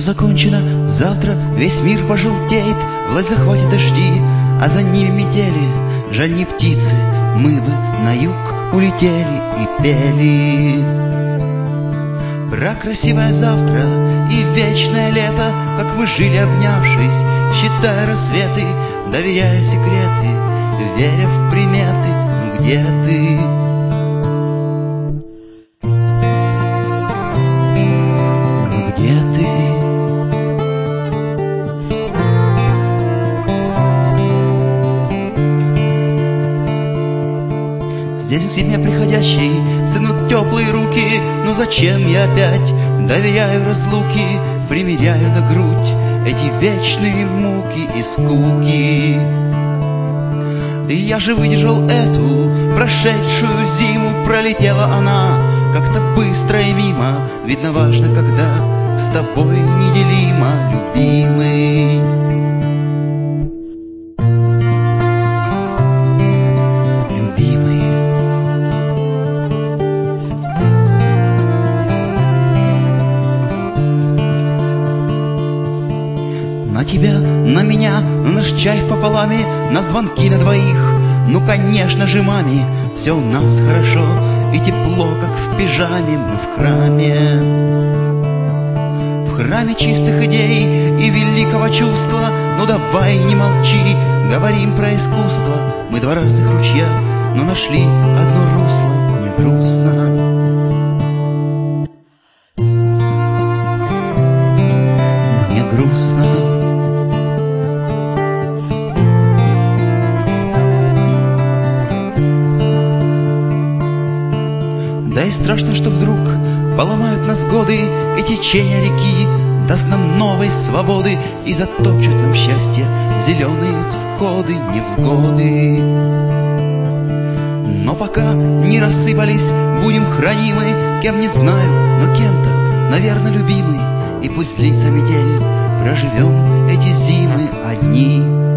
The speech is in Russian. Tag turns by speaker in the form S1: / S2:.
S1: закончено, завтра весь мир пожелтеет, власть захватит дожди, а за ними метели. Жаль, не птицы, мы бы на юг улетели и пели про красивое завтра и вечное лето, как мы жили, обнявшись, считая рассветы, доверяя секреты, веря в приметы. Ну где ты? Ну где ты? Здесь к зиме приходящей стынут теплые руки. Но зачем я опять доверяю разлуки, примеряю на грудь эти вечные муки и скуки? И я же выдержал эту прошедшую зиму, пролетела она как-то быстро и мимо. Видно, важно, когда с тобой неделимо, любимый. На тебя, на меня, на наш чай пополами, на звонки на двоих. Ну, конечно же, маме, все у нас хорошо и тепло, как в пижаме мы в храме. В храме чистых идей и великого чувства. Ну, давай не молчи, говорим про искусство. Мы два разных ручья, но нашли одно русло. Мне грустно. Мне грустно. Да и страшно, что вдруг поломают нас годы, и течение реки даст нам новой свободы и затопчут нам счастье зеленые всходы, невзгоды. Но пока не рассыпались, будем хранимы, кем не знаю, но кем-то, наверное, любимы. И пусть длится метель, проживем эти зимы одни.